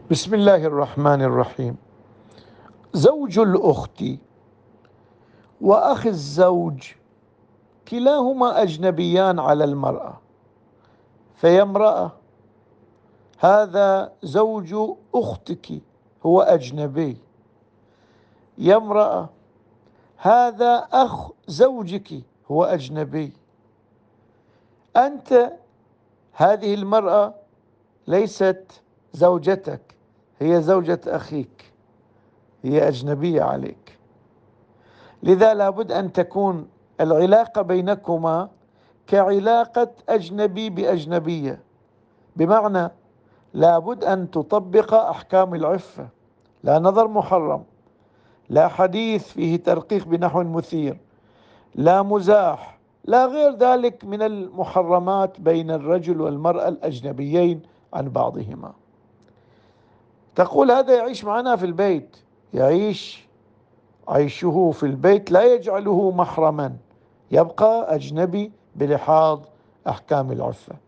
بسم الله الرحمن الرحيم. زوج الأخت وأخي الزوج كلاهما أجنبيان على المرأة، فيا امرأة هذا زوج أختك هو أجنبي، يا امرأة هذا أخ زوجك هو أجنبي. أنت هذه المرأة ليست زوجتك، هي زوجة أخيك، هي أجنبية عليك. لذا لابد أن تكون العلاقة بينكما كعلاقة أجنبي بأجنبية، بمعنى لابد أن تطبق أحكام العفة، لا نظر محرم، لا حديث فيه ترقيق بنحو مثير، لا مزاح، لا غير ذلك من المحرمات بين الرجل والمرأة الأجنبيين عن بعضهما. تقول هذا يعيش معنا في البيت، يعيش عيشه في البيت لا يجعله محرما، يبقى أجنبي بلحاظ أحكام العفة.